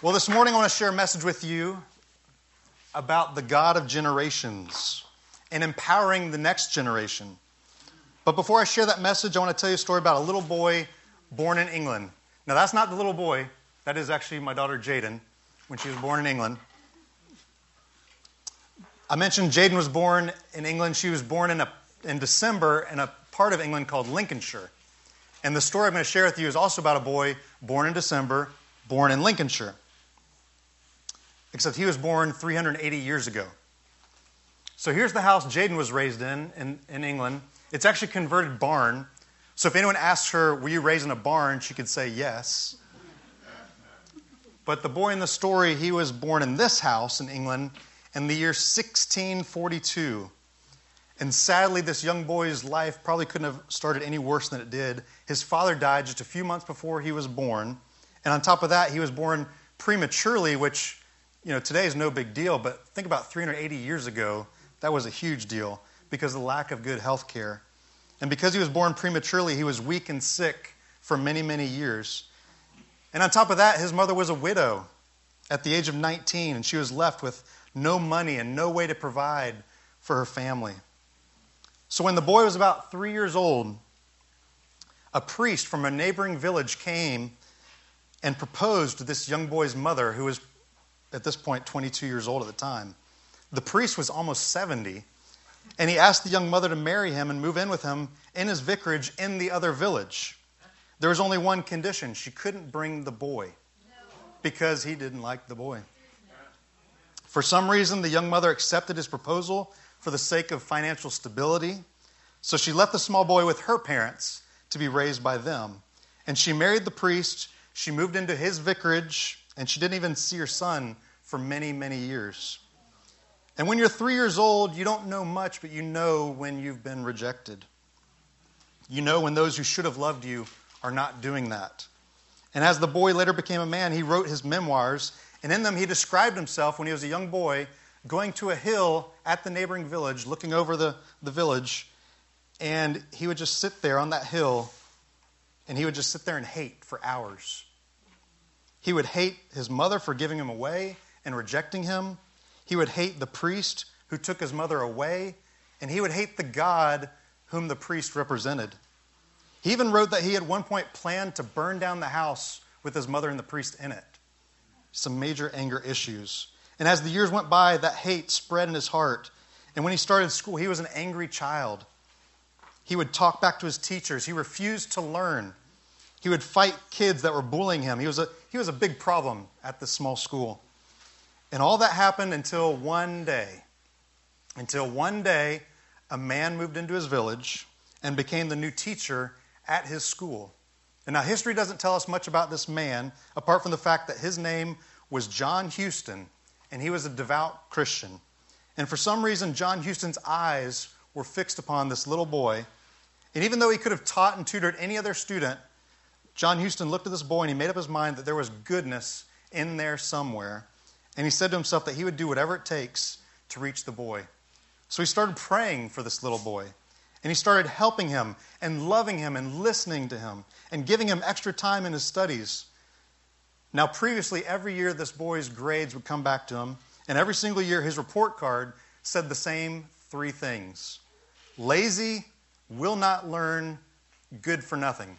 Well, this morning I want to share a message with you about the God of generations and empowering the next generation. But before I share that message, I want to tell you a story about a little boy born in England. Now, that's not the little boy. That is actually my daughter, Jaden, when she was born in England. I mentioned Jaden was born in England. She was born in December in a part of England called Lincolnshire. And the story I'm going to share with you is also about a boy born in December, born in Lincolnshire. Except he was born 380 years ago. So here's the house Jaden was raised in England. It's actually a converted barn. So if anyone asks her, were you raised in a barn, she could say yes. But the boy in the story, he was born in this house in England in the year 1642. And sadly, this young boy's life probably couldn't have started any worse than it did. His father died just a few months before he was born. And on top of that, he was born prematurely, which, today is no big deal. But think about 380 years ago, that was a huge deal because of the lack of good health care. And because he was born prematurely, he was weak and sick for many, many years. And on top of that, his mother was a widow at the age of 19, and she was left with no money and no way to provide for her family. So when the boy was about 3 years old, a priest from a neighboring village came and proposed to this young boy's mother, who was at this point 22 years old at the time. The priest was almost 70, and he asked the young mother to marry him and move in with him in his vicarage in the other village. There was only one condition. She couldn't bring the boy because he didn't like the boy. For some reason, the young mother accepted his proposal for the sake of financial stability. So she left the small boy with her parents to be raised by them. And she married the priest. She moved into his vicarage, and she didn't even see her son for many, many years. And when you're 3 years old, you don't know much, but you know when you've been rejected. You know when those who should have loved you are not doing that. And as the boy later became a man, he wrote his memoirs, and in them he described himself when he was a young boy going to a hill at the neighboring village, looking over the village, and he would just sit there on that hill, and he would just sit there and hate for hours. He would hate his mother for giving him away and rejecting him. He would hate the priest who took his mother away, and he would hate the God whom the priest represented. He even wrote that he at one point planned to burn down the house with his mother and the priest in it. Some major anger issues. And as the years went by, that hate spread in his heart. And when he started school, he was an angry child. He would talk back to his teachers. He refused to learn. He would fight kids that were bullying him. He was a big problem at this small school. And all that happened until one day. Until one day, a man moved into his village and became the new teacher at his school. And now history doesn't tell us much about this man, apart from the fact that his name was John Houston, and he was a devout Christian. And for some reason, John Houston's eyes were fixed upon this little boy. And even though he could have taught and tutored any other student, John Houston looked at this boy and he made up his mind that there was goodness in there somewhere. And he said to himself that he would do whatever it takes to reach the boy. So he started praying for this little boy. And he started helping him and loving him and listening to him and giving him extra time in his studies. Now, previously, every year this boy's grades would come back to him. And every single year his report card said the same three things. Lazy, will not learn, good for nothing.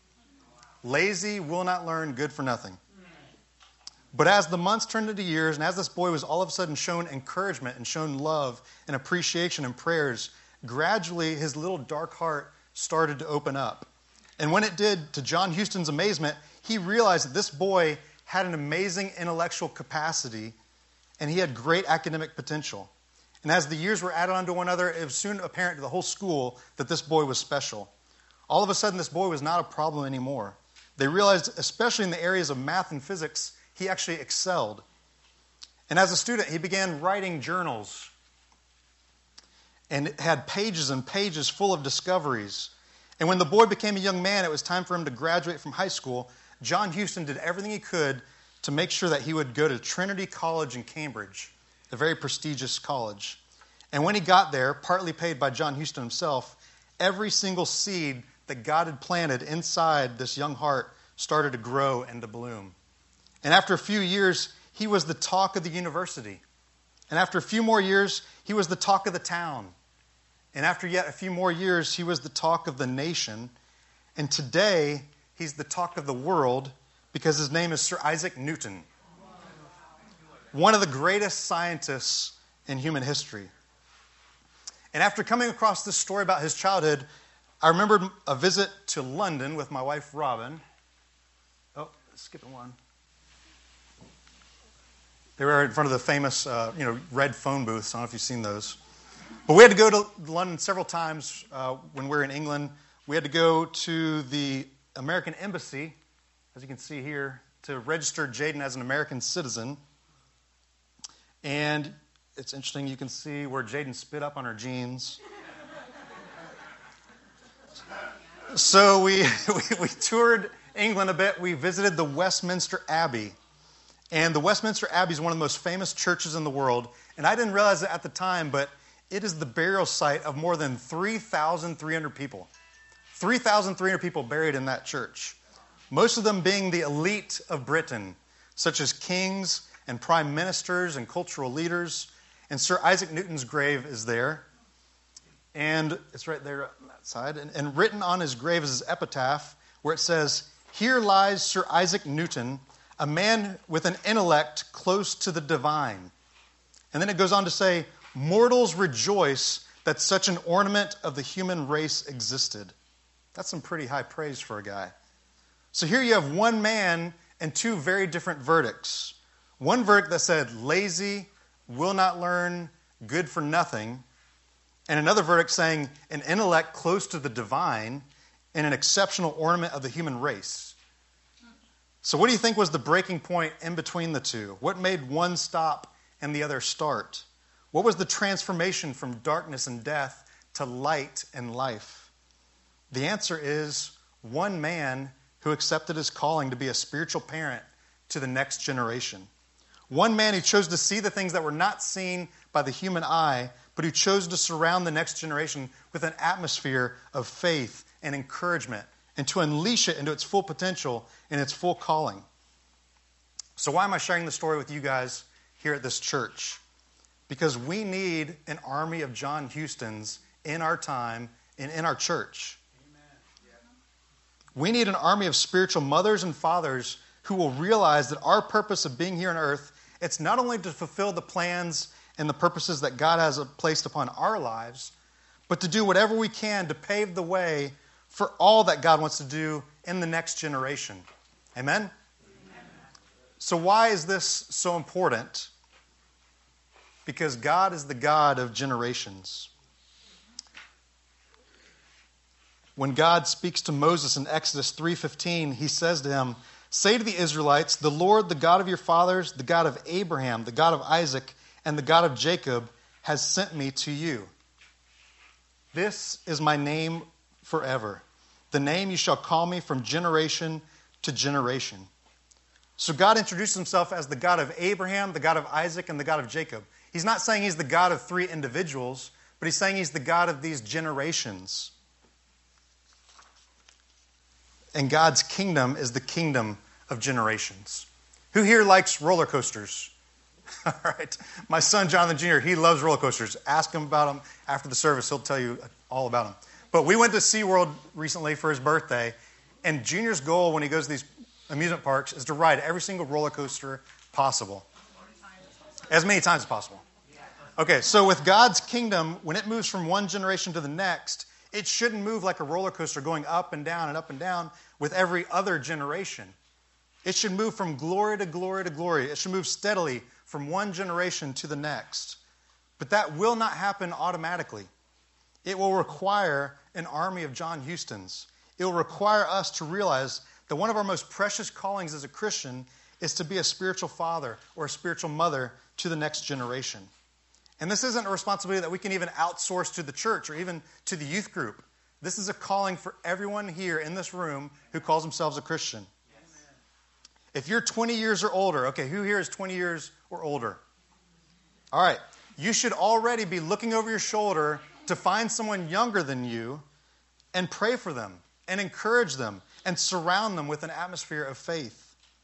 Lazy, will not learn, good for nothing. But as the months turned into years, and as this boy was all of a sudden shown encouragement and shown love and appreciation and prayers, gradually his little dark heart started to open up. And when it did, to John Houston's amazement, he realized that this boy had an amazing intellectual capacity and he had great academic potential. And as the years were added on to one another, it was soon apparent to the whole school that this boy was special. All of a sudden, this boy was not a problem anymore. They realized, especially in the areas of math and physics, he actually excelled. And as a student, he began writing journals. And it had pages and pages full of discoveries. And when the boy became a young man, it was time for him to graduate from high school. John Houston did everything he could to make sure that he would go to Trinity College in Cambridge, a very prestigious college. And when he got there, partly paid by John Houston himself, every single seed that God had planted inside this young heart started to grow and to bloom. And after a few years, he was the talk of the university. And after a few more years, he was the talk of the town. And after yet a few more years, he was the talk of the nation. And today, he's the talk of the world because his name is Sir Isaac Newton, one of the greatest scientists in human history. And after coming across this story about his childhood, I remembered a visit to London with my wife, Robin. Oh, skipping one. They were in front of the famous, red phone booths. I don't know if you've seen those. But we had to go to London several times when we were in England. We had to go to the American Embassy, as you can see here, to register Jaden as an American citizen. And it's interesting, you can see where Jaden spit up on her jeans. So we toured England a bit. We visited the Westminster Abbey. And the Westminster Abbey is one of the most famous churches in the world. And I didn't realize it at the time, but it is the burial site of more than 3,300 people. 3,300 people buried in that church. Most of them being the elite of Britain, such as kings and prime ministers and cultural leaders. And Sir Isaac Newton's grave is there. And it's right there on that side. And written on his grave is his epitaph, where it says, "Here lies Sir Isaac Newton, a man with an intellect close to the divine." And then it goes on to say, "Mortals rejoice that such an ornament of the human race existed." That's some pretty high praise for a guy. So here you have one man and two very different verdicts. One verdict that said, lazy, will not learn, good for nothing. And another verdict saying, an intellect close to the divine and an exceptional ornament of the human race. So what do you think was the breaking point in between the two? What made one stop and the other start? What was the transformation from darkness and death to light and life? The answer is one man who accepted his calling to be a spiritual parent to the next generation. One man who chose to see the things that were not seen by the human eye, but who chose to surround the next generation with an atmosphere of faith and encouragement and to unleash it into its full potential and its full calling. So why am I sharing the story with you guys here at this church? Because we need an army of John Hustons in our time and in our church. We need an army of spiritual mothers and fathers who will realize that our purpose of being here on earth, it's not only to fulfill the plans and the purposes that God has placed upon our lives, but to do whatever we can to pave the way for all that God wants to do in the next generation. Amen? Amen. So why is this so important? Because God is the God of generations. When God speaks to Moses in Exodus 3:15, he says to him, "Say to the Israelites, the Lord, the God of your fathers, the God of Abraham, the God of Isaac, and the God of Jacob has sent me to you. This is my name forever, the name you shall call me from generation to generation." So God introduces himself as the God of Abraham, the God of Isaac, and the God of Jacob. He's not saying he's the God of three individuals, but he's saying he's the God of these generations. And God's kingdom is the kingdom of generations. Who here likes roller coasters? All right. My son, Jonathan Jr., he loves roller coasters. Ask him about them after the service. He'll tell you all about them. But we went to SeaWorld recently for his birthday, and Junior's goal when he goes to these amusement parks is to ride every single roller coaster possible. As many times as possible. Okay, so with God's kingdom, when it moves from one generation to the next, it shouldn't move like a roller coaster going up and down with every other generation. It should move from glory to glory to glory. It should move steadily from one generation to the next. But that will not happen automatically. It will require an army of John Hustons. It will require us to realize that one of our most precious callings as a Christian is to be a spiritual father or a spiritual mother to the next generation. And this isn't a responsibility that we can even outsource to the church or even to the youth group. This is a calling for everyone here in this room who calls themselves a Christian. Yes. If you're 20 years or older, okay, who here is 20 years or older? All right, you should already be looking over your shoulder to find someone younger than you and pray for them and encourage them and surround them with an atmosphere of faith.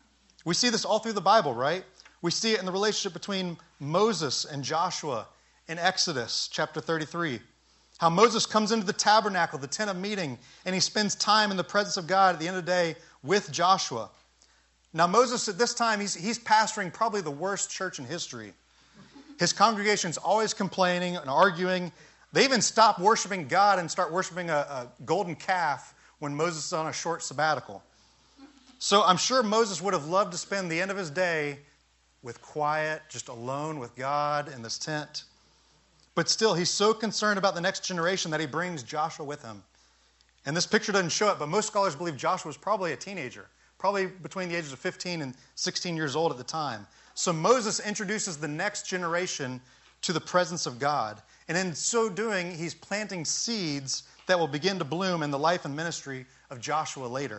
We see this all through the Bible, right? We see it in the relationship between Moses and Joshua in Exodus chapter 33. How Moses comes into the tabernacle, the tent of meeting, and he spends time in the presence of God at the end of the day with Joshua. Now Moses at this time, he's pastoring probably the worst church in history. His congregation's always complaining and arguing. They even stop worshiping God and start worshiping a golden calf when Moses is on a short sabbatical. So I'm sure Moses would have loved to spend the end of his day with quiet, just alone with God in this tent. But still, he's so concerned about the next generation that he brings Joshua with him. And this picture doesn't show it, but most scholars believe Joshua was probably a teenager, probably between the ages of 15 and 16 years old at the time. So Moses introduces the next generation to the presence of God. And in so doing, he's planting seeds that will begin to bloom in the life and ministry of Joshua later.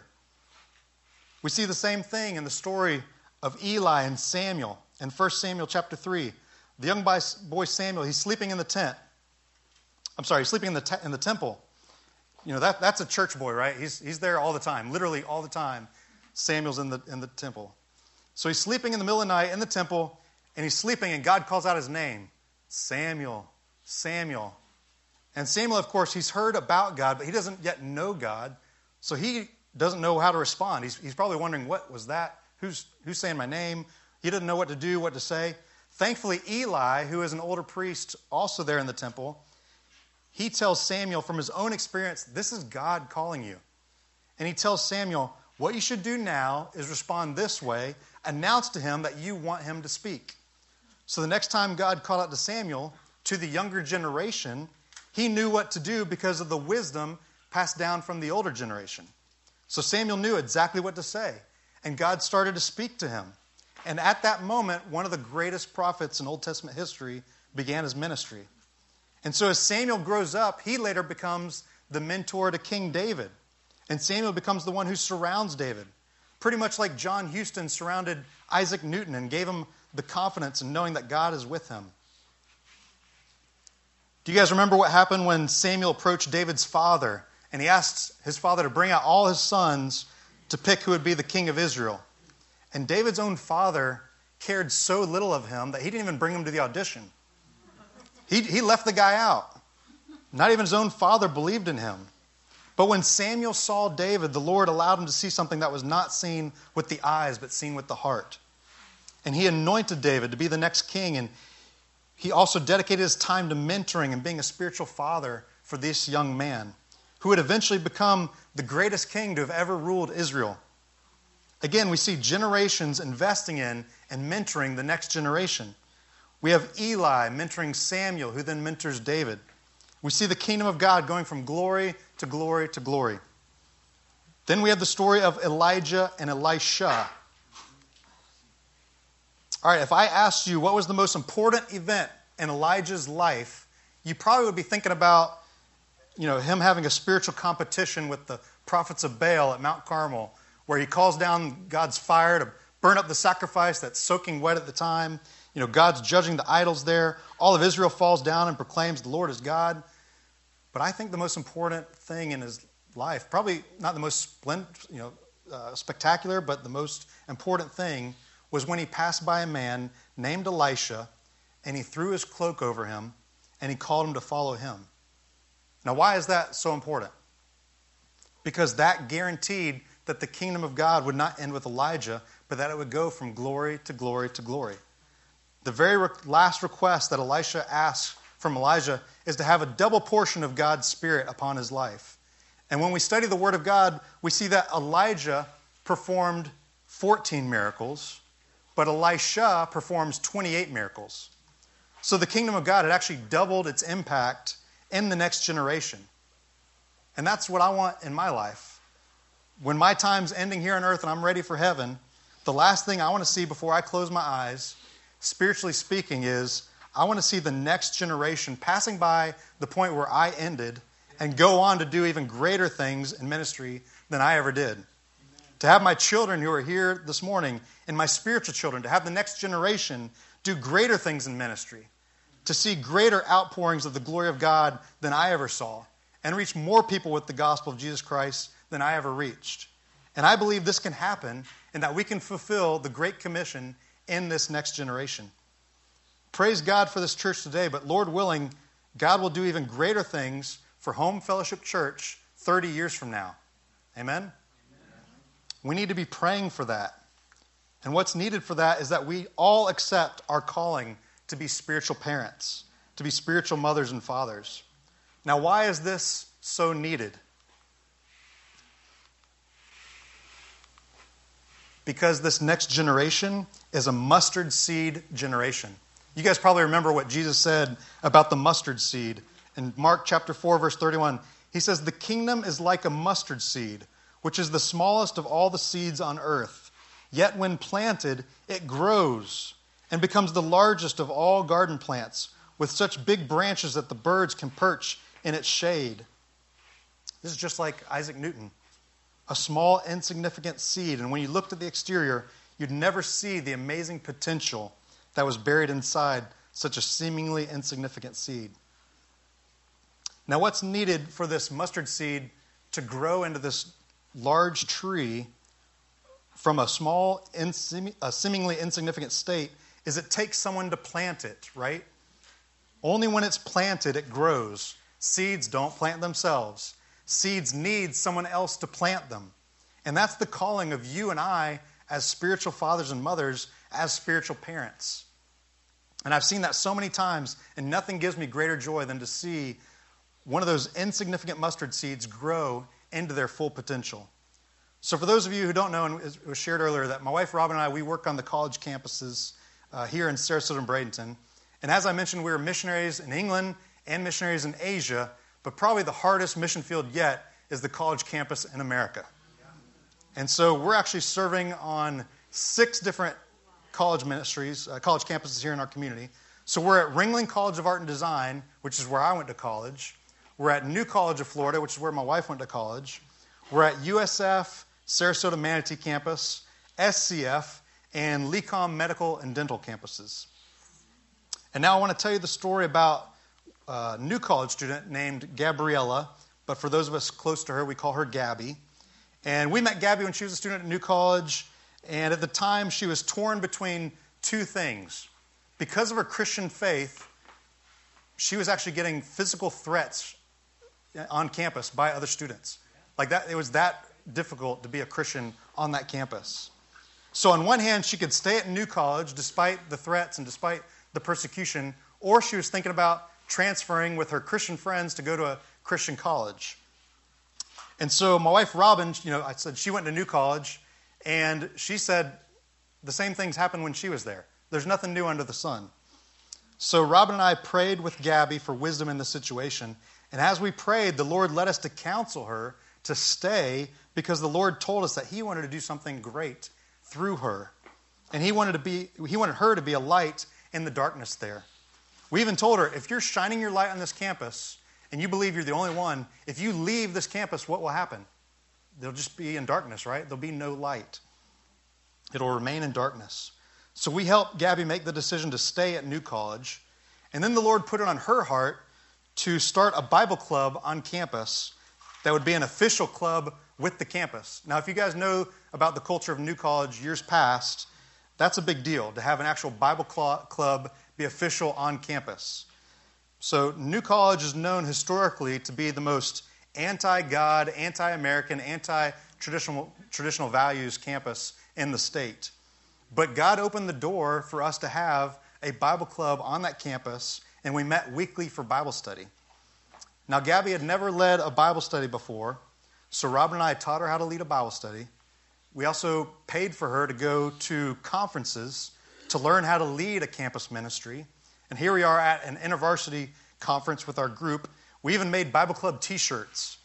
We see the same thing in the story of Eli and Samuel in 1 Samuel chapter 3. The young boy Samuel, he's sleeping in the tent. He's sleeping in the temple. You know, that's a church boy, right? He's there all the time, literally all the time. Samuel's in the temple. So he's sleeping in the middle of the night in the temple, and he's sleeping, and God calls out his name, Samuel, Samuel. And Samuel, of course, he's heard about God, but he doesn't yet know God, so he doesn't know how to respond. He's probably wondering, what was that? Who's saying my name? He doesn't know what to do, what to say. Thankfully, Eli, who is an older priest also there in the temple, he tells Samuel from his own experience, this is God calling you. And he tells Samuel, what you should do now is respond this way, announce to him that you want him to speak. So the next time God called out to Samuel, to the younger generation, he knew what to do because of the wisdom passed down from the older generation. So Samuel knew exactly what to say, and God started to speak to him. And at that moment, one of the greatest prophets in Old Testament history began his ministry. And so as Samuel grows up, he later becomes the mentor to King David. And Samuel becomes the one who surrounds David. Pretty much like John Huston surrounded Isaac Newton and gave him the confidence in knowing that God is with him. Do you guys remember what happened when Samuel approached David's father and he asked his father to bring out all his sons to pick who would be the king of Israel? And David's own father cared so little of him that he didn't even bring him to the audition. He left the guy out. Not even his own father believed in him. But when Samuel saw David, the Lord allowed him to see something that was not seen with the eyes, but seen with the heart. And he anointed David to be the next king. And he also dedicated his time to mentoring and being a spiritual father for this young man, who would eventually become the greatest king to have ever ruled Israel. Again, we see generations investing in and mentoring the next generation. We have Eli mentoring Samuel, who then mentors David. We see the kingdom of God going from glory to glory to glory. Then we have the story of Elijah and Elisha. All right, if I asked you what was the most important event in Elijah's life, you probably would be thinking about, him having a spiritual competition with the prophets of Baal at Mount Carmel, where he calls down God's fire to burn up the sacrifice that's soaking wet at the time. God's judging the idols there. All of Israel falls down and proclaims the Lord is God. But I think the most important thing in his life, probably not the most spectacular, but the most important thing was when he passed by a man named Elisha, and he threw his cloak over him, and he called him to follow him. Now, why is that so important? Because that guaranteed that the kingdom of God would not end with Elijah, but that it would go from glory to glory to glory. The very last request that Elisha asks from Elijah is to have a double portion of God's Spirit upon his life. And when we study the Word of God, we see that Elijah performed 14 miracles, but Elisha performs 28 miracles. So the kingdom of God had actually doubled its impact in the next generation. And that's what I want in my life. When my time's ending here on earth and I'm ready for heaven, the last thing I want to see before I close my eyes, spiritually speaking, is I want to see the next generation passing by the point where I ended and go on to do even greater things in ministry than I ever did. Amen. To have my children who are here this morning and my spiritual children, to have the next generation do greater things in ministry, to see greater outpourings of the glory of God than I ever saw, and reach more people with the gospel of Jesus Christ than I ever reached. And I believe this can happen and that we can fulfill the Great Commission in this next generation. Praise God for this church today, but Lord willing, God will do even greater things for Home Fellowship Church 30 years from now. Amen? Amen? We need to be praying for that. And what's needed for that is that we all accept our calling to be spiritual parents, to be spiritual mothers and fathers. Now, why is this so needed? Because this next generation is a mustard seed generation. You guys probably remember what Jesus said about the mustard seed. In Mark chapter 4, verse 31, he says, "The kingdom is like a mustard seed, which is the smallest of all the seeds on earth. Yet when planted, it grows and becomes the largest of all garden plants, with such big branches that the birds can perch in its shade." This is just like Isaac Newton, a small, insignificant seed. And when you looked at the exterior, you'd never see the amazing potential that was buried inside such a seemingly insignificant seed. Now, what's needed for this mustard seed to grow into this large tree from a small, seemingly insignificant state is it takes someone to plant it, right? Only when it's planted, it grows. Seeds don't plant themselves. Seeds need someone else to plant them. And that's the calling of you and I as spiritual fathers and mothers, as spiritual parents. And I've seen that so many times, and nothing gives me greater joy than to see one of those insignificant mustard seeds grow into their full potential. So for those of you who don't know, and it was shared earlier, that my wife Robin and I, we work on the college campuses here in Sarasota and Bradenton. And as I mentioned, we were missionaries in England and missionaries in Asia, but probably the hardest mission field yet is the college campus in America. And so we're actually serving on 6 different college ministries, college campuses here in our community. So we're at Ringling College of Art and Design, which is where I went to college. We're at New College of Florida, which is where my wife went to college. We're at USF, Sarasota Manatee Campus, SCF, and LECOM Medical and Dental campuses. And now I want to tell you the story about a new college student named Gabriella, but for those of us close to her, we call her Gabby. And we met Gabby when she was a student at New College, and at the time she was torn between 2 things. Because of her Christian faith, she was actually getting physical threats on campus by other students. Like that, it was that difficult to be a Christian on that campus. So on one hand, she could stay at New College despite the threats and despite the persecution, or she was thinking about transferring with her Christian friends to go to a Christian college. And so my wife Robin, I said she went to New College, and she said the same things happened when she was there. There's nothing new under the sun. So Robin and I prayed with Gabby for wisdom in the situation. And as we prayed, the Lord led us to counsel her to stay because the Lord told us that He wanted to do something great through her. And He wanted her to be a light in the darkness there. We even told her, if you're shining your light on this campus and you believe you're the only one, if you leave this campus, what will happen? They'll just be in darkness, right? There'll be no light. It'll remain in darkness. So we helped Gabby make the decision to stay at New College. And then the Lord put it on her heart to start a Bible club on campus that would be an official club with the campus. Now, if you guys know about the culture of New College years past, that's a big deal to have an actual Bible club be official on campus. So New College is known historically to be the most anti-God, anti-American, anti-traditional values campus in the state. But God opened the door for us to have a Bible club on that campus, and we met weekly for Bible study. Now, Gabby had never led a Bible study before, so Robin and I taught her how to lead a Bible study. We also paid for her to go to conferences to learn how to lead a campus ministry. And here we are at an InterVarsity conference with our group. We even made Bible Club t-shirts.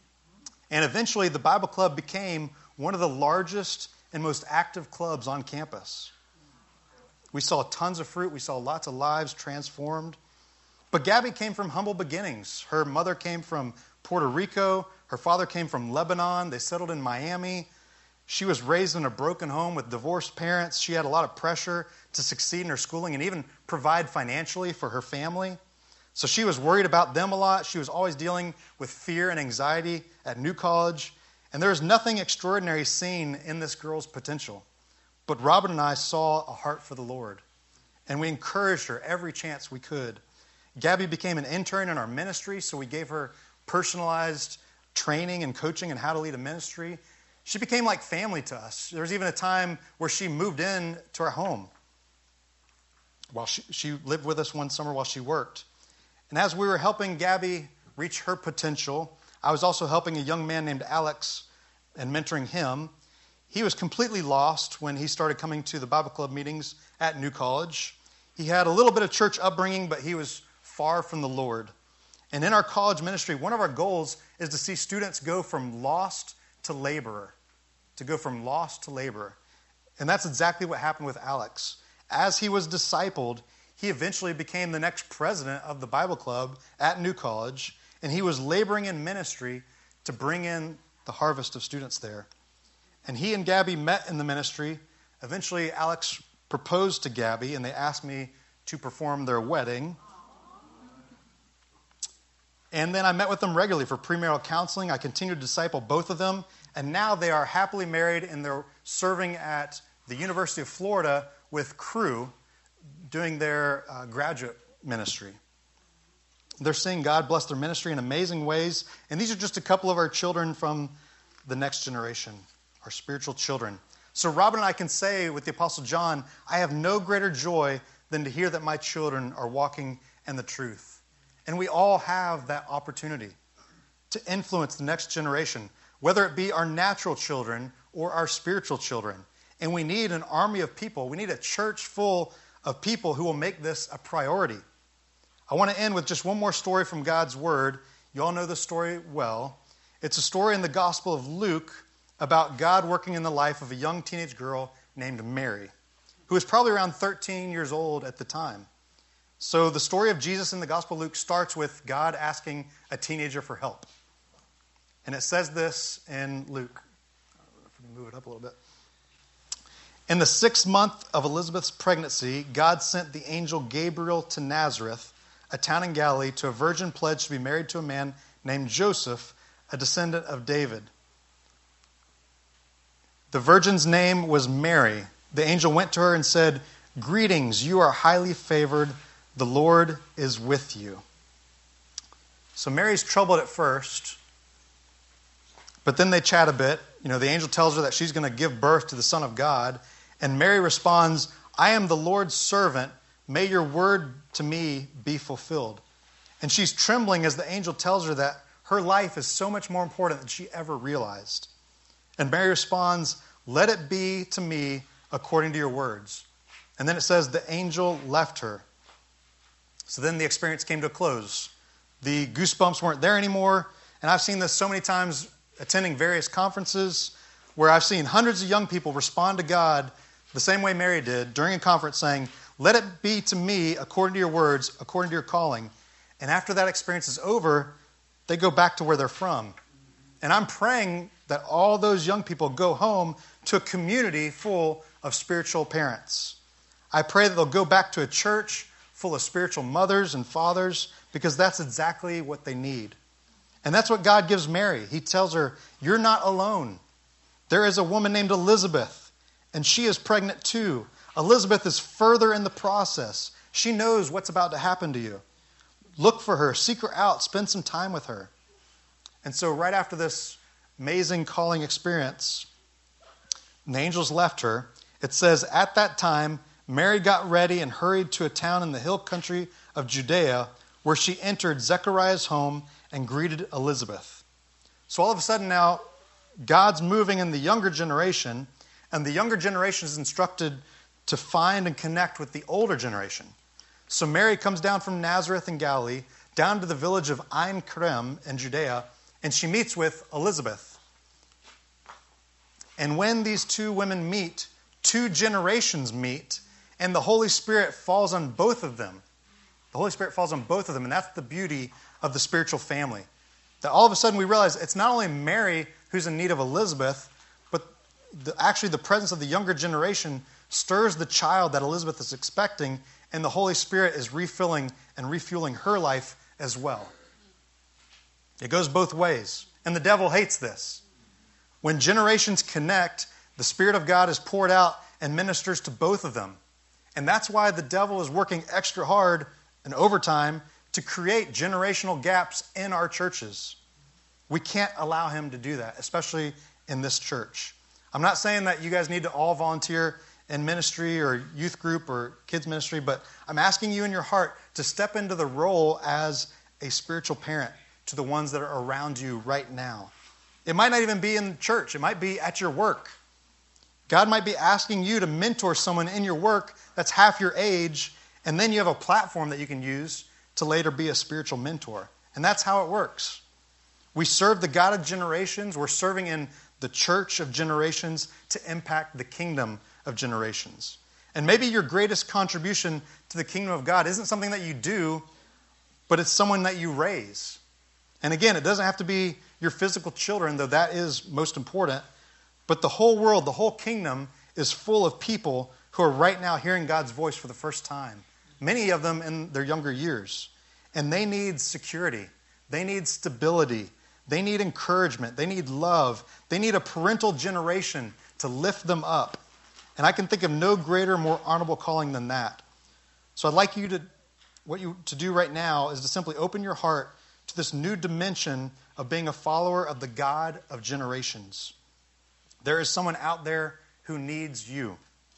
And eventually the Bible Club became one of the largest and most active clubs on campus. We saw tons of fruit. We saw lots of lives transformed. But Gabby came from humble beginnings. Her mother came from Puerto Rico. Her father came from Lebanon. They settled in Miami. She was raised in a broken home with divorced parents. She had a lot of pressure to succeed in her schooling and even provide financially for her family. So she was worried about them a lot. She was always dealing with fear and anxiety at New College. And there was nothing extraordinary seen in this girl's potential. But Robin and I saw a heart for the Lord, and we encouraged her every chance we could. Gabby became an intern in our ministry, so we gave her personalized training and coaching on how to lead a ministry. She became like family to us. There was even a time where she moved in to our home. While she lived with us one summer while she worked. And as we were helping Gabby reach her potential, I was also helping a young man named Alex and mentoring him. He was completely lost when he started coming to the Bible Club meetings at New College. He had a little bit of church upbringing, but he was far from the Lord. And in our college ministry, one of our goals is to see students go from lost to laborer. To go from lost to laborer. And that's exactly what happened with Alex. As he was discipled, he eventually became the next president of the Bible Club at New College, and he was laboring in ministry to bring in the harvest of students there. And he and Gabby met in the ministry. Eventually, Alex proposed to Gabby, and they asked me to perform their wedding. And then I met with them regularly for premarital counseling. I continued to disciple both of them, and now they are happily married, and they're serving at the University of Florida with Cru, doing their graduate ministry. They're seeing God bless their ministry in amazing ways. And these are just a couple of our children from the next generation, our spiritual children. So Robin and I can say with the Apostle John, I have no greater joy than to hear that my children are walking in the truth. And we all have that opportunity to influence the next generation, whether it be our natural children or our spiritual children. And we need an army of people. We need a church full of people who will make this a priority. I want to end with just one more story from God's Word. You all know this story well. It's a story in the Gospel of Luke about God working in the life of a young teenage girl named Mary, who was probably around 13 years old at the time. So the story of Jesus in the Gospel of Luke starts with God asking a teenager for help. And it says this in Luke. I don't know if we can move it up a little bit. In the 6th month of Elizabeth's pregnancy, God sent the angel Gabriel to Nazareth, a town in Galilee, to a virgin pledged to be married to a man named Joseph, a descendant of David. The virgin's name was Mary. The angel went to her and said, "Greetings, you are highly favored. The Lord is with you." So Mary's troubled at first, but then they chat a bit. The angel tells her that she's going to give birth to the Son of God. And Mary responds, "I am the Lord's servant. May your word to me be fulfilled." And she's trembling as the angel tells her that her life is so much more important than she ever realized. And Mary responds, "Let it be to me according to your words." And then it says the angel left her. So then the experience came to a close. The goosebumps weren't there anymore. And I've seen this so many times attending various conferences where I've seen hundreds of young people respond to God the same way Mary did during a conference saying, "Let it be to me according to your words, according to your calling." And after that experience is over, they go back to where they're from. And I'm praying that all those young people go home to a community full of spiritual parents. I pray that they'll go back to a church full of spiritual mothers and fathers, because that's exactly what they need. And that's what God gives Mary. He tells her, "You're not alone. There is a woman named Elizabeth, and she is pregnant too. Elizabeth is further in the process. She knows what's about to happen to you. Look for her, seek her out, spend some time with her." And so right after this amazing calling experience, the angels left her. It says, at that time, Mary got ready and hurried to a town in the hill country of Judea, where she entered Zechariah's home and greeted Elizabeth. So all of a sudden now, God's moving in the younger generation, and the younger generation is instructed to find and connect with the older generation. So Mary comes down from Nazareth in Galilee, down to the village of Ein Kerem in Judea, and she meets with Elizabeth. And when these two women meet, 2 generations meet, and the Holy Spirit falls on both of them. The Holy Spirit falls on both of them, and that's the beauty of the spiritual family. That all of a sudden we realize it's not only Mary who's in need of Elizabeth, but actually the presence of the younger generation stirs the child that Elizabeth is expecting, and the Holy Spirit is refilling and refueling her life as well. It goes both ways, and the devil hates this. When generations connect, the Spirit of God is poured out and ministers to both of them. And that's why the devil is working extra hard and overtime to create generational gaps in our churches. We can't allow him to do that, especially in this church. I'm not saying that you guys need to all volunteer in ministry or youth group or kids ministry, but I'm asking you in your heart to step into the role as a spiritual parent to the ones that are around you right now. It might not even be in church. It might be at your work. God might be asking you to mentor someone in your work that's half your age, and then you have a platform that you can use to later be a spiritual mentor. And that's how it works. We serve the God of generations. We're serving in the church of generations to impact the kingdom of generations. And maybe your greatest contribution to the kingdom of God isn't something that you do, but it's someone that you raise. And again, it doesn't have to be your physical children, though that is most important. But the whole world, the whole kingdom is full of people who are right now hearing God's voice for the first time. Many of them in their younger years. And they need security. They need stability. They need encouragement. They need love. They need a parental generation to lift them up. And I can think of no greater, more honorable calling than that. So I'd like you to do right now is to simply open your heart to this new dimension of being a follower of the God of generations. There is someone out there who needs you.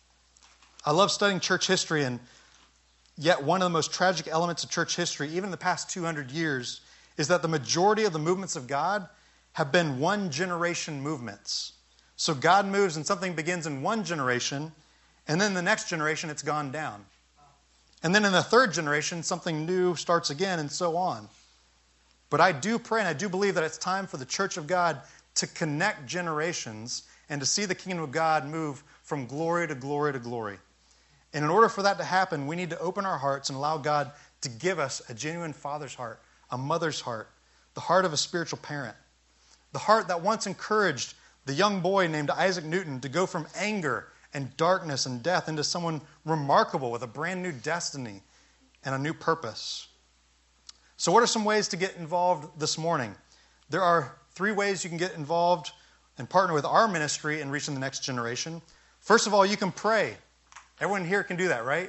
I love studying church history, and yet one of the most tragic elements of church history, even in the past 200 years, is that the majority of the movements of God have been one-generation movements. So God moves and something begins in one generation, and then the next generation it's gone down. And then in the third generation, something new starts again, and so on. But I do pray and I do believe that it's time for the church of God to connect generations and to see the kingdom of God move from glory to glory to glory. And in order for that to happen, we need to open our hearts and allow God to give us a genuine father's heart, a mother's heart, the heart of a spiritual parent, the heart that once encouraged the young boy named Isaac Newton to go from anger and darkness and death into someone remarkable with a brand new destiny and a new purpose. So what are some ways to get involved this morning? There are 3 ways you can get involved and partner with our ministry in reaching the next generation. First of all, you can pray. Everyone here can do that, right?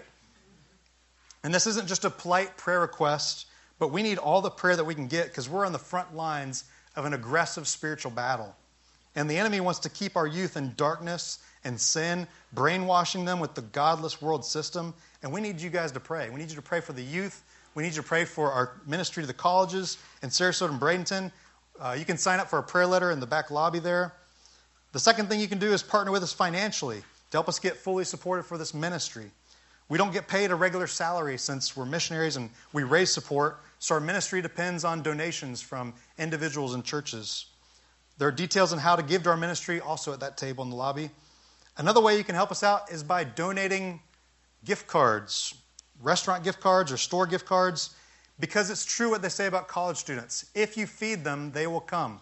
And this isn't just a polite prayer request, but we need all the prayer that we can get because we're on the front lines of an aggressive spiritual battle. And the enemy wants to keep our youth in darkness and sin, brainwashing them with the godless world system. And we need you guys to pray. We need you to pray for the youth. We need you to pray for our ministry to the colleges in Sarasota and Bradenton. You can sign up for a prayer letter in the back lobby there. The second thing you can do is partner with us financially to help us get fully supported for this ministry. We don't get paid a regular salary since we're missionaries and we raise support, so our ministry depends on donations from individuals and churches. There are details on how to give to our ministry also at that table in the lobby. Another way you can help us out is by donating gift cards, restaurant gift cards or store gift cards, because it's true what they say about college students. If you feed them, they will come.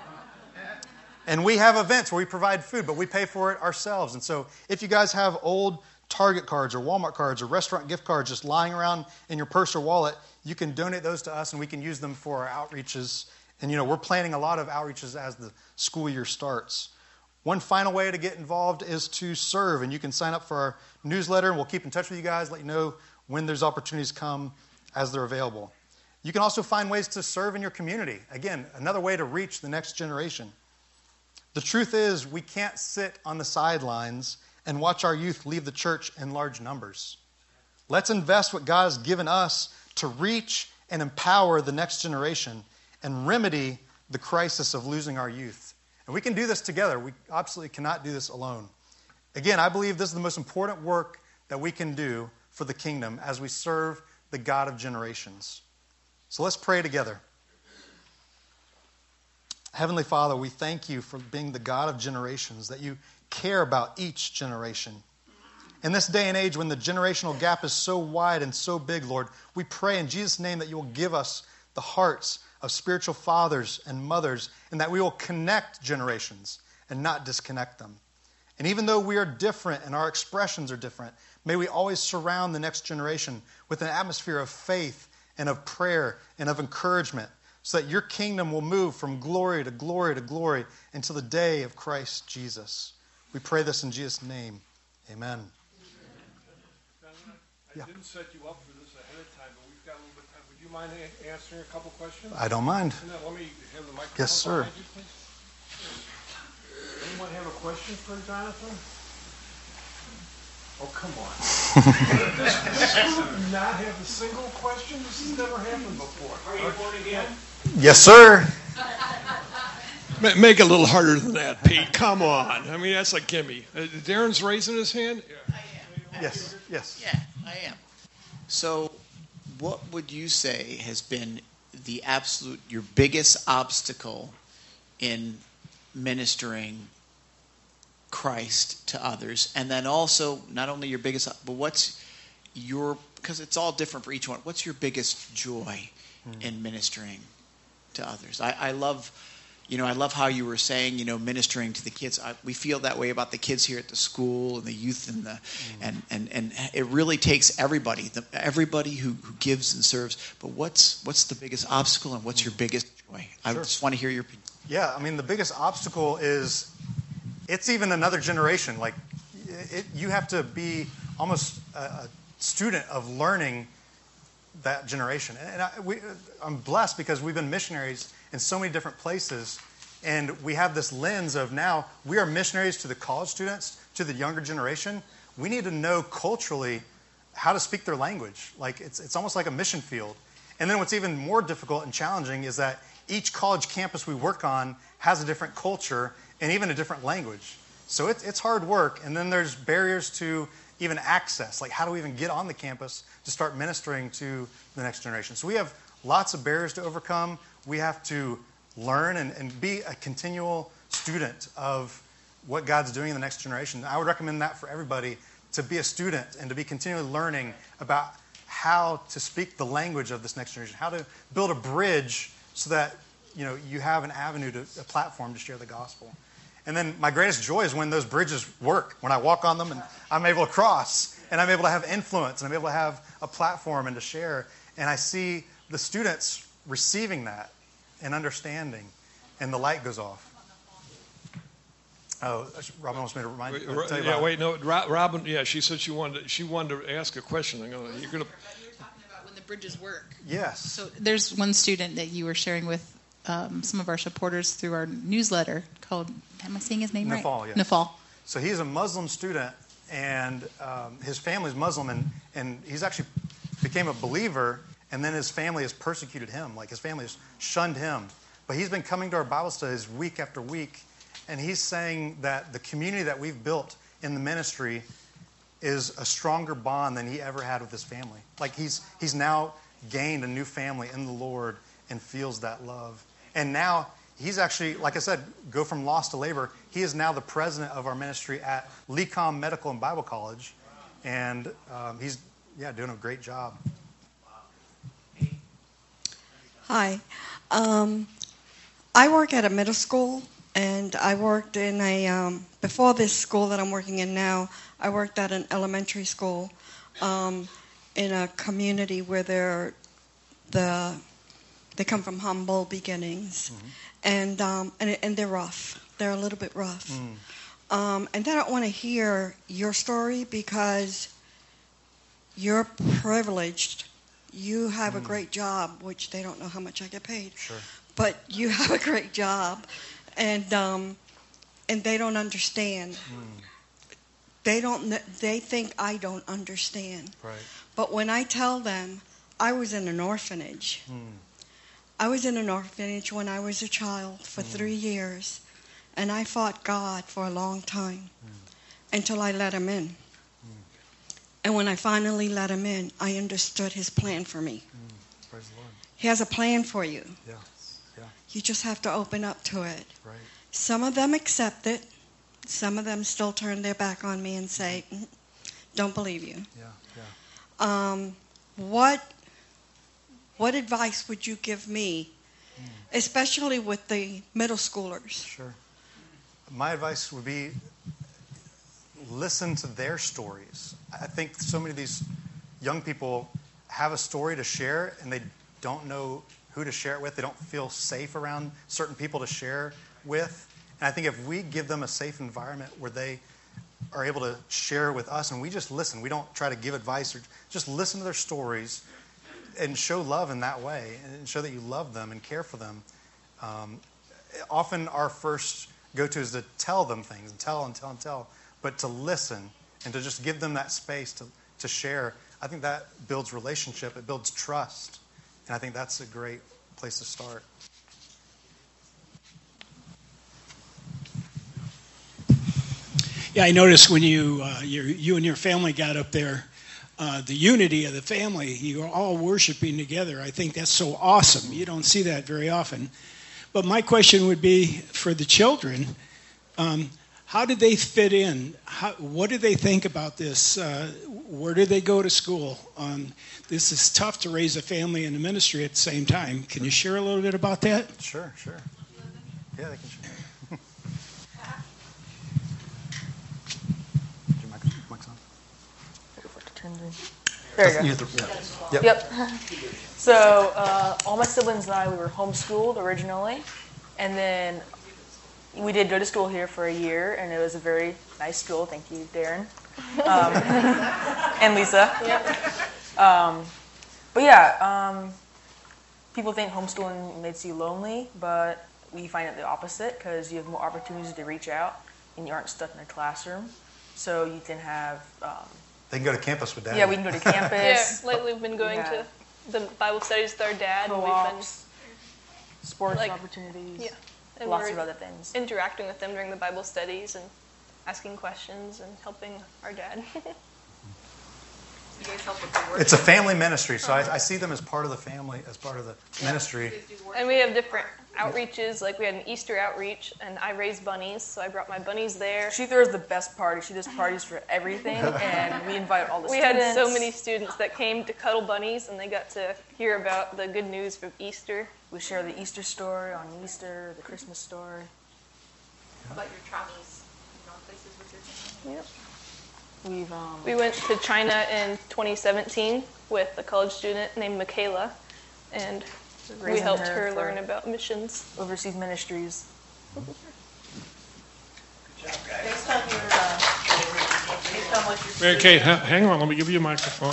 And we have events where we provide food, but we pay for it ourselves. And so if you guys have old Target cards or Walmart cards or restaurant gift cards just lying around in your purse or wallet, you can donate those to us and we can use them for our outreaches. And, we're planning a lot of outreaches as the school year starts. One final way to get involved is to serve, and you can sign up for our newsletter, and we'll keep in touch with you guys, let you know when there's opportunities come as they're available. You can also find ways to serve in your community. Again, another way to reach the next generation. The truth is, we can't sit on the sidelines and watch our youth leave the church in large numbers. Let's invest what God has given us to reach and empower the next generation and remedy the crisis of losing our youth. And we can do this together. We absolutely cannot do this alone. Again, I believe this is the most important work that we can do for the kingdom as we serve the God of generations. So let's pray together. Heavenly Father, we thank you for being the God of generations, that you care about each generation. In this day and age when the generational gap is so wide and so big, Lord, we pray in Jesus' name that you will give us the hearts of spiritual fathers and mothers, and that we will connect generations and not disconnect them. And even though we are different and our expressions are different, may we always surround the next generation with an atmosphere of faith and of prayer and of encouragement, so that your kingdom will move from glory to glory to glory until the day of Christ Jesus. We pray this in Jesus' name. Amen. I didn't set you up for this ahead of time, but we've got a little bit of time. Would you mind answering a couple questions? I don't mind. And then let me have the microphone. Yes, sir. behind you, please. Anyone have a question for Jonathan? Oh, come on. this group not have a single question? This has never happened before. Are you born again? Yes, sir. Make it a little harder than that, Pete. Come on. I mean, that's a gimme. Darren's raising his hand. I am. Yes. Yeah, I am. So, what would you say has been your biggest obstacle in ministering Christ to others? And then also, not only your biggest, but because it's all different for each one, what's your biggest joy in ministering to others? I love how you were saying, ministering to the kids. We feel that way about the kids here at the school and the youth and it really takes everybody who gives and serves. But what's the biggest obstacle and what's your biggest joy? I just want to hear your opinion. Yeah, I mean, the biggest obstacle is it's even another generation. Like, you have to be almost a student of learning that generation. And I'm blessed because we've been missionaries in so many different places, and we have this lens of now we are missionaries to the college students, to the younger generation. We need to know culturally how to speak their language. Like, it's almost like a mission field. And then what's even more difficult and challenging is that each college campus we work on has a different culture and even a different language. So it's hard work. And then there's barriers to even access. Like, how do we even get on the campus to start ministering to the next generation? So we have lots of barriers to overcome. We have to learn and be a continual student of what God's doing in the next generation. I would recommend that for everybody, to be a student and to be continually learning about how to speak the language of this next generation, how to build a bridge so that you have an avenue, a platform to share the gospel. And then my greatest joy is when those bridges work, when I walk on them and I'm able to cross and I'm able to have influence and I'm able to have a platform and to share. And I see the students receiving that and understanding, and the light goes off. Oh, Robin wants me to remind you. Robin. Yeah, she said she wanted to ask a question. You're gonna. You were talking about when the bridges work. Yes. So there's one student that you were sharing with some of our supporters through our newsletter called. Am I saying his name right? Nafal. Yes. Nafal. So he's a Muslim student, and his family's Muslim, and he's actually became a believer. And then his family has persecuted him. Like, his family has shunned him. But he's been coming to our Bible studies week after week. And he's saying that the community that we've built in the ministry is a stronger bond than he ever had with his family. Like, he's now gained a new family in the Lord and feels that love. And now he's actually, like I said, go from lost to labor. He is now the president of our ministry at Lecom Medical and Bible College. And he's doing a great job. Hi. I work at a middle school, and I worked in before this school that I'm working in now, I worked at an elementary school in a community where they come from humble beginnings, and they're rough. They're a little bit rough. And they don't want to hear your story because you're privileged. You have a great job, which they don't know how much I get paid. Sure. But you have a great job, and they don't understand. They think I don't understand. Right. But when I tell them, I was in an orphanage. I was in an orphanage when I was a child for 3 years, and I fought God for a long time until I let him in. And when I finally let him in, I understood his plan for me. Praise the Lord. He has a plan for you. Yeah. You just have to open up to it. Right. Some of them accept it. Some of them still turn their back on me and say, don't believe you. Yeah. What advice would you give me, especially with the middle schoolers? Sure. My advice would be listen to their stories. I think so many of these young people have a story to share, and they don't know who to share it with. They don't feel safe around certain people to share with. And I think if we give them a safe environment where they are able to share with us and we just listen, we don't try to give advice or just listen to their stories and show love in that way and show that you love them and care for them. Often our first go-to is to tell them things and tell, but to listen and to just give them that space to share. I think that builds relationship, it builds trust, and I think that's a great place to start. Yeah, I noticed when you and your family got up there, the unity of the family, you were all worshiping together. I think that's so awesome. You don't see that very often. But my question would be for the children, how did they fit in? What did they think about this? Where did they go to school? This is tough to raise a family and a ministry at the same time. Can you share a little bit about that? Sure. Yeah, they can share. There you go. Yep. So all my siblings and I, we were homeschooled originally, and then we did go to school here for a year, and it was a very nice school. Thank you, Darren, and Lisa. But yeah, people think homeschooling makes you lonely, but we find it the opposite because you have more opportunities to reach out, and you aren't stuck in a classroom. So you can have. They can go to campus with Dad. Yeah, we can go to campus. Yeah, lately we've been going to the Bible studies with our dad. And we've been sports opportunities. Yeah. And lots of other things. Interacting with them during the Bible studies and asking questions and helping our dad. You guys help with the work. It's a family ministry, so I see them as part of the family, as part of the ministry. And we have different outreaches. Like we had an Easter outreach, and I raised bunnies, so I brought my bunnies there. She throws the best party. She does parties for everything, and we invite all the We students. had so many students that came to cuddle bunnies, and they got to hear about the good news from Easter. We share the Easter story on Easter, the Christmas story. About your travels, places with your family. Yep. We went to China in 2017 with a college student named Michaela, and we helped her learn about missions. Overseas ministries. Based on what you're Mary Kate, hang on, let me give you a microphone.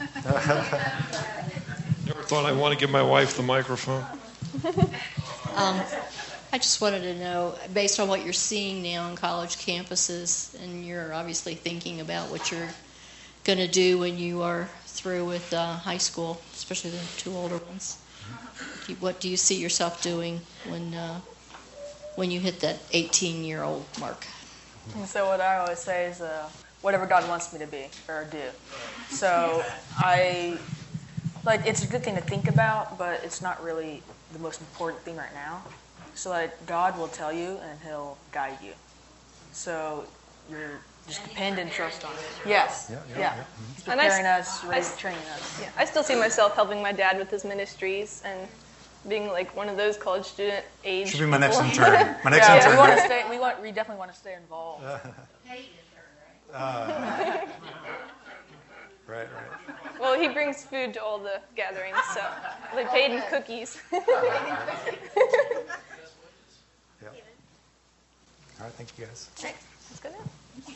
Never thought I'd want to give my wife the microphone. I just wanted to know, based on what you're seeing now on college campuses, and you're obviously thinking about what you're going to do when you are through with high school, especially the two older ones. What do you see yourself doing when you hit that 18-year-old mark? And so what I always say is whatever God wants me to be or do. So it's a good thing to think about, but it's not really the most important thing right now. So God will tell you and He'll guide you. So you're just depend and trust on Him. Yes. Yeah. He's preparing us, training us. Yeah, I still see myself helping my dad with his ministries and being like one of those college student age. Should be my next people. intern. My next intern. We want to stay. We definitely want to stay involved. Right. Well, he brings food to all the gatherings, so they paid in cookies. All right, thank you guys. Thanks. Let's go now.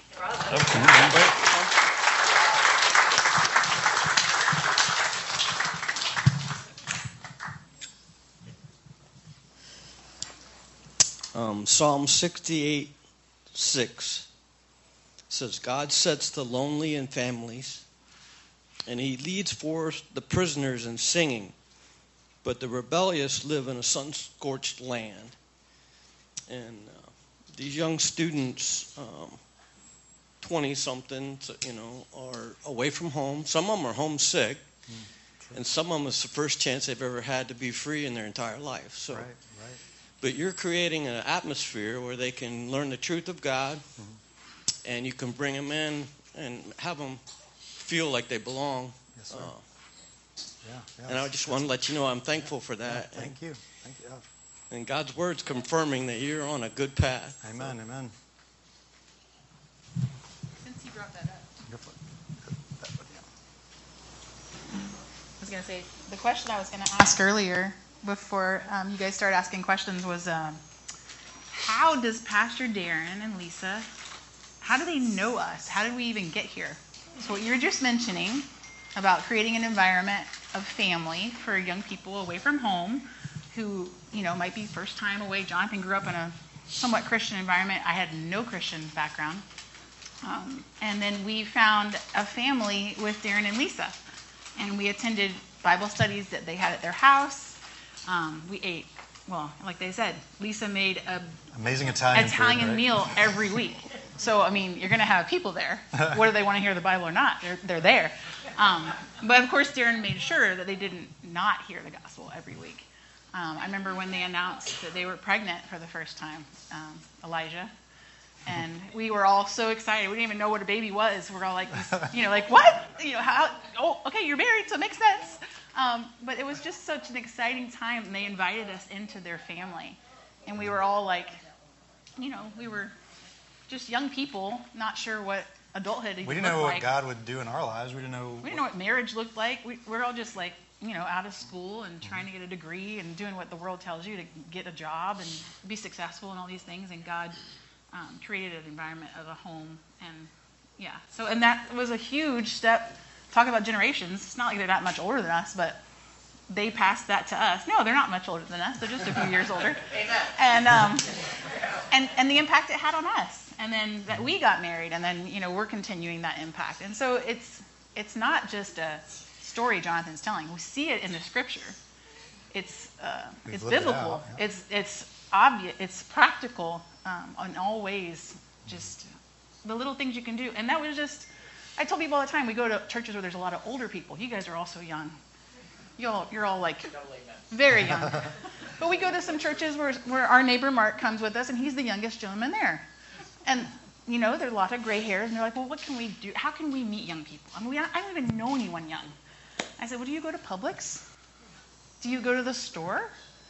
Psalm 68:6 says, God sets the lonely in families, and He leads forth the prisoners in singing, but the rebellious live in a sun-scorched land. And these young students, 20-somethings, are away from home. Some of them are homesick, and some of them it's the first chance they've ever had to be free in their entire life. So, Right. but you're creating an atmosphere where they can learn the truth of God, and you can bring them in and have them feel like they belong. Yes, sir. Yeah. And I just want to let you know I'm thankful for that. Yeah, thank you. And God's word's confirming that you're on a good path. Amen. Since you brought that up, I was going to say, the question I was going to ask earlier before you guys started asking questions was, how does Pastor Darren and Lisa, how do they know us? How did we even get here? So what you were just mentioning about creating an environment of family for young people away from home who, might be first time away. Jonathan grew up in a somewhat Christian environment. I had no Christian background. And then we found a family with Darren and Lisa. And we attended Bible studies that they had at their house. We ate, like they said, Lisa made a amazing Italian food, right? meal every week. So, you're going to have people there. Whether they want to hear the Bible or not, they're there. But, of course, Darren made sure that they didn't not hear the gospel every week. I remember when they announced that they were pregnant for the first time, Elijah. And we were all so excited. We didn't even know what a baby was. We're all like, like, what? How? Oh, okay, you're married, so it makes sense. But it was just such an exciting time, and they invited us into their family. And we were all like, we were just young people, not sure what adulthood even looked like. We didn't know what God would do in our lives. We didn't know what marriage looked like. We're all just like, out of school and trying to get a degree and doing what the world tells you to get a job and be successful and all these things. And God created an environment of a home. And that was a huge step. Talk about generations. It's not like they're that much older than us, but they passed that to us. No, they're not much older than us. They're just a few years older. Amen. And the impact it had on us. And then that we got married, and then, we're continuing that impact. And so it's not just a story Jonathan's telling. We see it in the scripture. It's biblical. It's obvious. It's practical in all ways. Just the little things you can do. And that was just, I tell people all the time, we go to churches where there's a lot of older people. You guys are all so young. You're all like very young. But we go to some churches where our neighbor Mark comes with us, and he's the youngest gentleman there. And there's a lot of gray hairs, and they're like, well, what can we do? How can we meet young people? I don't even know anyone young. I said, well, do you go to Publix? Do you go to the store?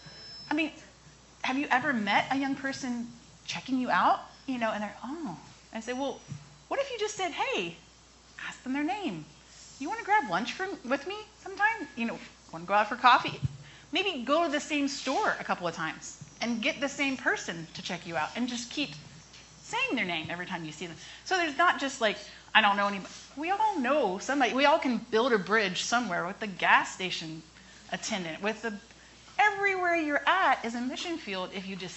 Have you ever met a young person checking you out? And they're, oh. I said, well, what if you just said, hey, ask them their name. You want to grab lunch with me sometime? Want to go out for coffee? Maybe go to the same store a couple of times and get the same person to check you out and just keep saying their name every time you see them. So there's not just like, I don't know anybody. We all know somebody. We all can build a bridge somewhere with the gas station attendant, everywhere you're at is a mission field if you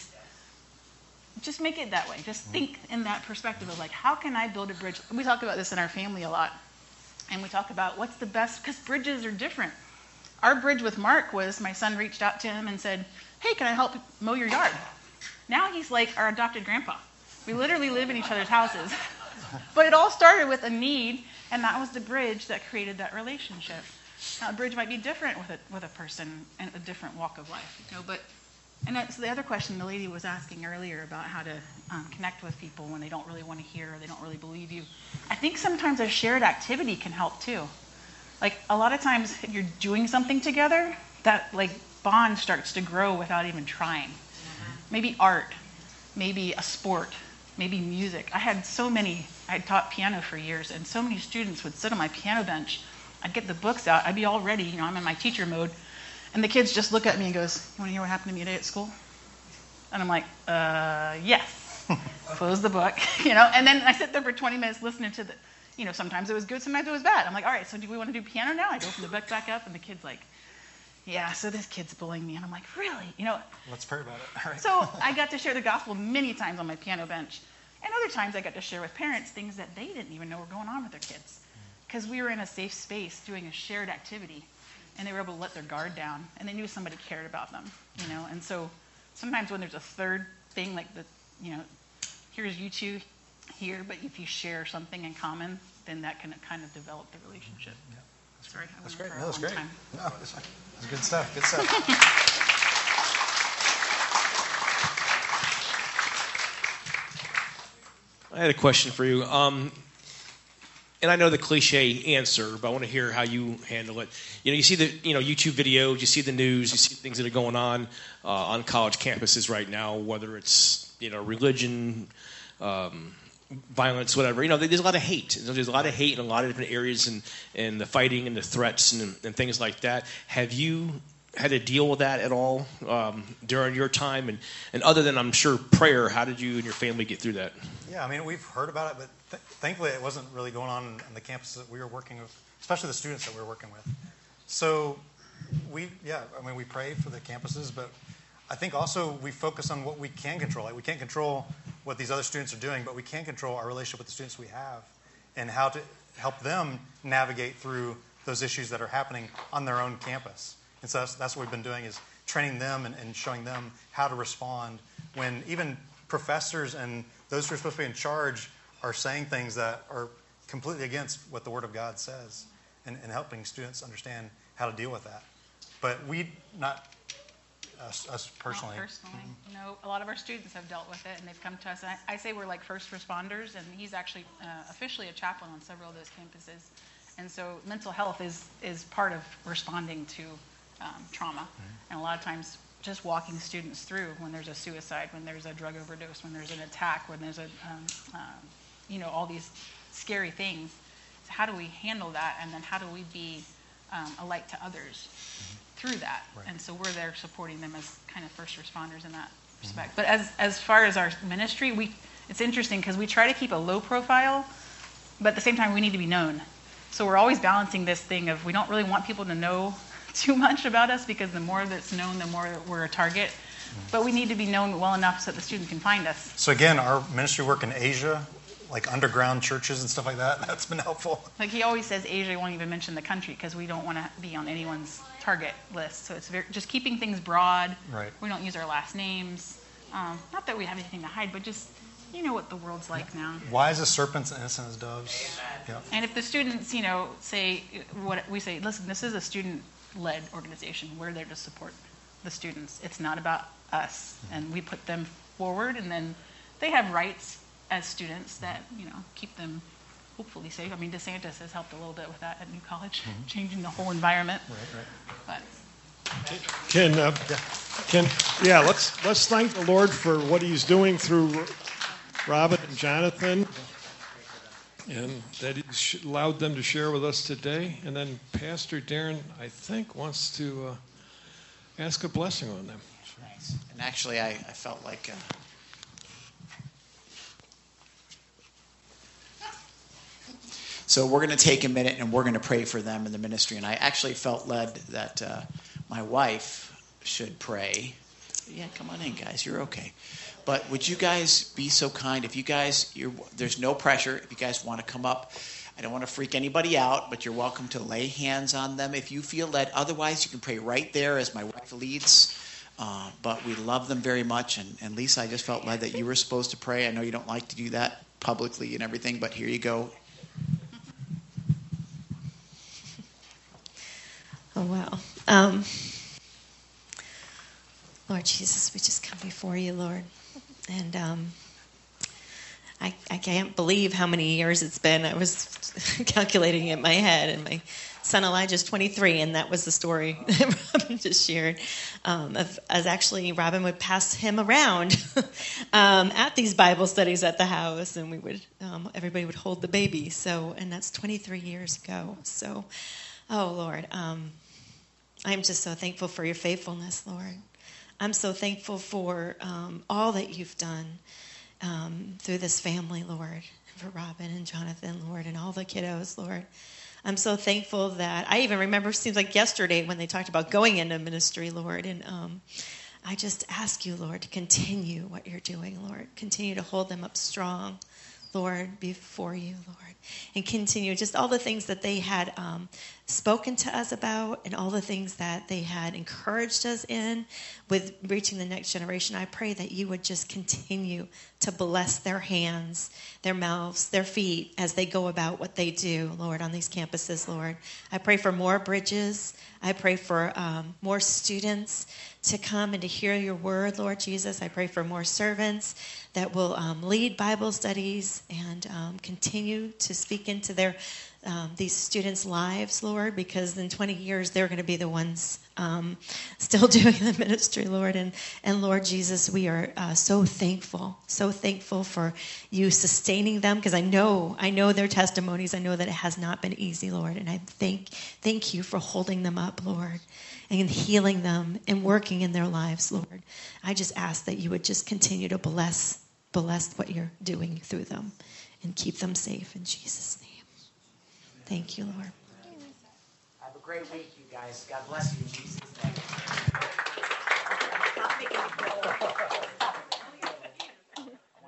just make it that way. Just think in that perspective of like, how can I build a bridge? We talk about this in our family a lot. And we talk about what's the best, because bridges are different. Our bridge with Mark was my son reached out to him and said, hey, can I help mow your yard? Now he's like our adopted grandpa. We literally live in each other's houses. But it all started with a need, and that was the bridge that created that relationship. Now, a bridge might be different with a person in a different walk of life, And that's the other question the lady was asking earlier about how to connect with people when they don't really want to hear or they don't really believe you. I think sometimes a shared activity can help too. Like a lot of times if you're doing something together, that like bond starts to grow without even trying. Maybe art, maybe a sport, maybe music. I had taught piano for years, and so many students would sit on my piano bench. I'd get the books out. I'd be all ready. I'm in my teacher mode. And the kids just look at me and goes, you want to hear what happened to me today at school? And I'm like, yes. Close the book, And then I sit there for 20 minutes listening to sometimes it was good, sometimes it was bad. I'm like, all right, so do we want to do piano now? I'd open the book back up, and the kid's like, yeah, so this kid's bullying me. And I'm like, really? Let's pray about it. All right. So I got to share the gospel many times on my piano bench. And other times I got to share with parents things that they didn't even know were going on with their kids. Because we were in a safe space doing a shared activity. And they were able to let their guard down. And they knew somebody cared about them, And so sometimes when there's a third thing, like here's you two here, but if you share something in common, then that can kind of develop the relationship. Yeah. Sorry, that's great. No, that's great. Time. No, that's good stuff. Good stuff. I had a question for you. And I know the cliche answer, but I want to hear how you handle it. You see the YouTube videos, you see the news, you see things that are going on college campuses right now, whether it's religion, violence, whatever. There's a lot of hate. There's a lot of hate in a lot of different areas, and the fighting and the threats and things like that. Have you had to deal with that at all during your time? And other than, I'm sure, prayer, how did you and your family get through that? Yeah, I mean, we've heard about it, but thankfully it wasn't really going on the campuses that we were working with, especially the students that we were working with. So we pray for the campuses, but I think also we focus on what we can control. Like, we can't control what these other students are doing, but we can control our relationship with the students we have and how to help them navigate through those issues that are happening on their own campus. And so that's what we've been doing, is training them and showing them how to respond when even professors and those who are supposed to be in charge are saying things that are completely against what the Word of God says, and helping students understand how to deal with that. But us personally. Not personally. No, a lot of our students have dealt with it, and they've come to us. I say we're like first responders, and he's actually officially a chaplain on several of those campuses. And so mental health is part of responding to trauma. Mm-hmm. And a lot of times just walking students through when there's a suicide, when there's a drug overdose, when there's an attack, when there's all these scary things. So how do we handle that, and then how do we be a light to others through that? Right. And so we're there supporting them as kind of first responders in that respect. But as far as our ministry, it's interesting because we try to keep a low profile, but at the same time we need to be known. So we're always balancing this thing of, we don't really want people to know too much about us, because the more that's known, the more we're a target. But we need to be known well enough so that the student can find us. So again, our ministry work in Asia, like underground churches and stuff like that, that's been helpful. Like he always says, Asia, won't even mention the country because we don't want to be on anyone's target list. So it's just keeping things broad. Right. We don't use our last names. Not that we have anything to hide, but just, you know what the world's like now. Wise as serpents and innocent as doves. Yep. And if the students, say what we say, listen, this is a student-led organization. We're there to support the students. It's not about us. And we put them forward, and then they have rights as students that, keep them hopefully safe. I mean, DeSantis has helped a little bit with that at New College, changing the whole environment. Right. But let's thank the Lord for what He's doing through Robin and Jonathan, and that He allowed them to share with us today. And then Pastor Darren, I think, wants to ask a blessing on them. Nice. And actually, I felt like... So we're going to take a minute and we're going to pray for them in the ministry. And I actually felt led that my wife should pray. Yeah, come on in, guys. You're okay. But would you guys be so kind? If you guys, there's no pressure. If you guys want to come up, I don't want to freak anybody out, but you're welcome to lay hands on them if you feel led. Otherwise, you can pray right there as my wife leads. But we love them very much. And Lisa, I just felt led that you were supposed to pray. I know you don't like to do that publicly and everything, but here you go. Oh, wow. Lord Jesus, we just come before you, Lord. And I can't believe how many years it's been. I was calculating in my head, and my son Elijah's 23, and that was the story that Robin just shared. As actually Robin would pass him around at these Bible studies at the house, and we would everybody would hold the baby. So, and that's 23 years ago. So, oh Lord, I'm just so thankful for your faithfulness, Lord. I'm so thankful for all that you've done through this family, Lord, and for Robin and Jonathan, Lord, and all the kiddos, Lord. I'm so thankful that I even remember, it seems like yesterday when they talked about going into ministry, Lord, and I just ask you, Lord, to continue what you're doing, Lord. Continue to hold them up strong, Lord, before you, Lord, and continue just all the things that they had spoken to us about and all the things that they had encouraged us in with reaching the next generation. I pray that you would just continue to bless their hands, their mouths, their feet as they go about what they do, Lord, on these campuses, Lord. I pray for more bridges. I pray for more students to come and to hear your word, Lord Jesus. I pray for more servants that will lead Bible studies and continue to speak into these students' lives, Lord, because in 20 years they're going to be the ones still doing the ministry, Lord. And Lord Jesus, we are so thankful for you sustaining them, because I know their testimonies. I know that it has not been easy, Lord. And I thank you for holding them up, Lord, and healing them and working in their lives, Lord. I just ask that you would just continue to bless what you're doing through them and keep them safe in Jesus' name. Thank you, Lord. Have a great week, you guys. God bless you in Jesus' name.